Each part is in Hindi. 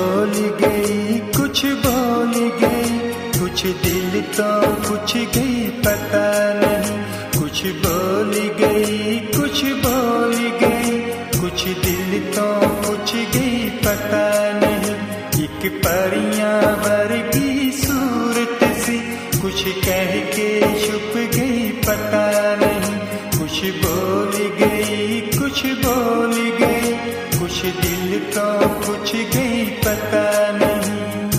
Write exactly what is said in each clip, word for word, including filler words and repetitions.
बोल गई, कुछ बोल गई, कुछ दिल तो पूछ गई पता नहीं। कुछ बोल गई, कुछ बोल गई, कुछ दिल तो पूछ गई पता नहीं। एक परियां वर्गी सूरत सी कुछ कह के छुप गई पता नहीं। कुछ बोल गई, कुछ बोल गई, कुछ दिल तो पूछ गई पता नहीं।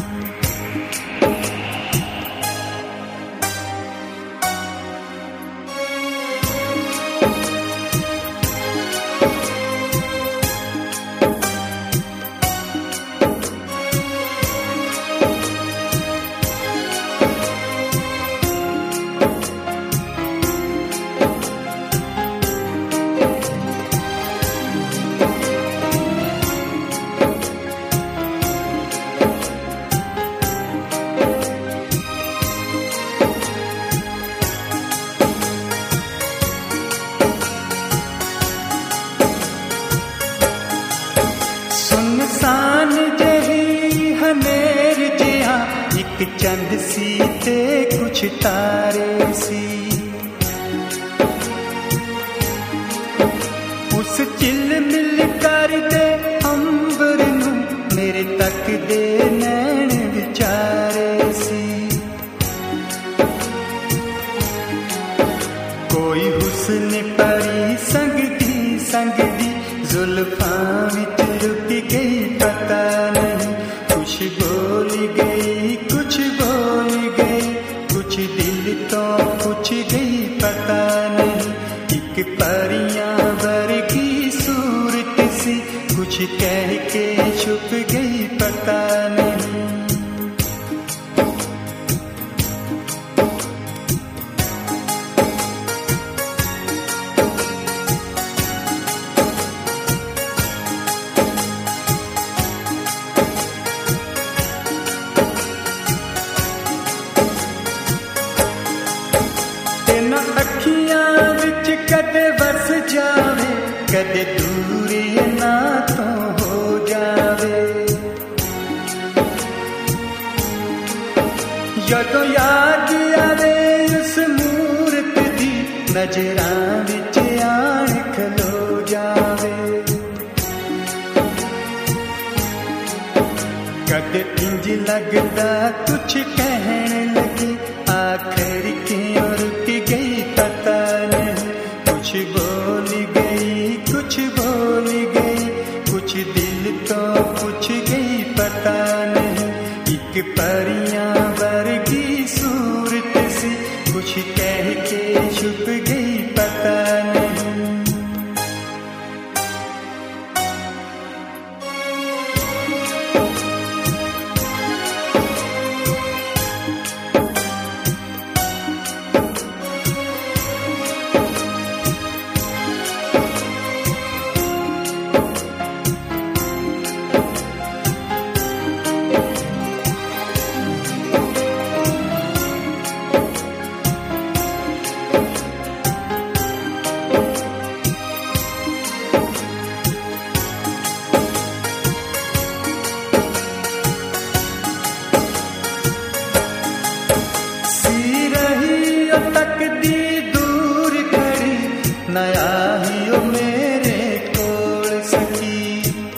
सुनसान जही हनेर जिहा, एक चंद सी ते कुछ तारे सी। उस चिल मिल कर दे अंबर नू मेरे तक दे नैन विचारे सी। कोई हुस्न परी संगदी संगदी जुल्फां विच रुक गई पता नहीं। कुछ बोल गई, कुछ बोल गई, कुछ दिल तो पूछ गई पता नहीं। एक परियां वर्गी सूरत सी कुछ कह के छुप गई पता नहीं। अखियां विच कदे वस जावे, कदे दूर ना तो हो जावे। जदों याद आवे उस मूरत दी, नजरां विच आण खलो जावे। कदे इंज लगदा कुछ कहण लगी, आखिर क्यों रुक गई पता नहीं। कुछ बोल गई, कुछ बोल गई, कुछ दिल तो पूछ गई पता नहीं। एक परियां वर्गी सूरत सी कुछ कह के छुप गई पता नहीं। नया ही ओ मेरे कोल सकी,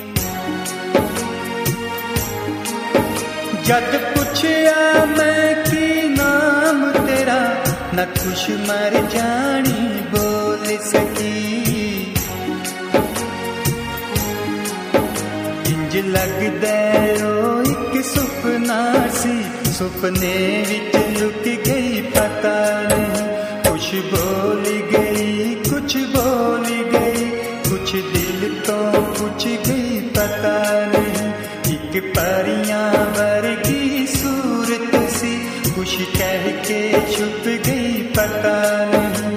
जद पुछया मैं की नाम तेरा, न कुछ मर जानी बोल सकी। इंज लगदा ओ एक सुपना सी, सुपने विच लुक गई पता नहीं। कुछ बोल गई, कुछ बोल गई, कुछ दिल तो पूछ गई पता नहीं। एक परियां वर्गी सूरत सी कुछ कह के छुप गई पता नहीं।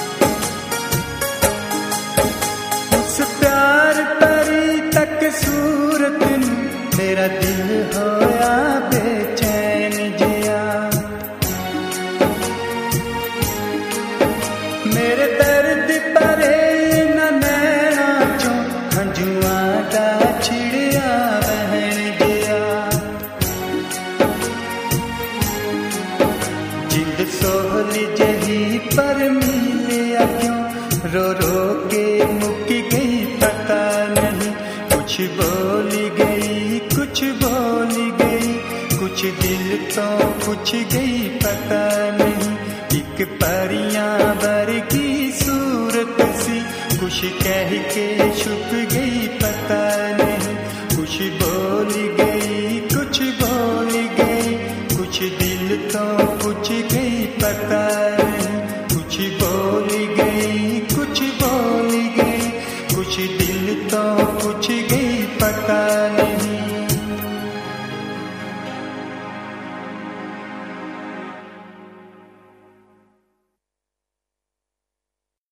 उस प्यार परी तक सू मेरा दिल होया बेचैन जिया। मेरे दर्द भरे न नैना चों हंजुआं दा छिड़िया बहन जिया। जिंद सोहली जही पर मिलिया क्यों, रो रो के मुक गई पता नहीं। कुछ बोली गई कुछ बोली गई, कुछ दिल तो कुछ गई पता नहीं। एक परियां वर्गी सूरत सी, कुछ कह के छुप गई पता नहीं। कुछ बोली गई कुछ बोली गई, कुछ दिल तो कुछ गई पता नहीं। कुछ बोली गई कुछ बोली गई, कुछ दिल तो कुछ गई पता नहीं।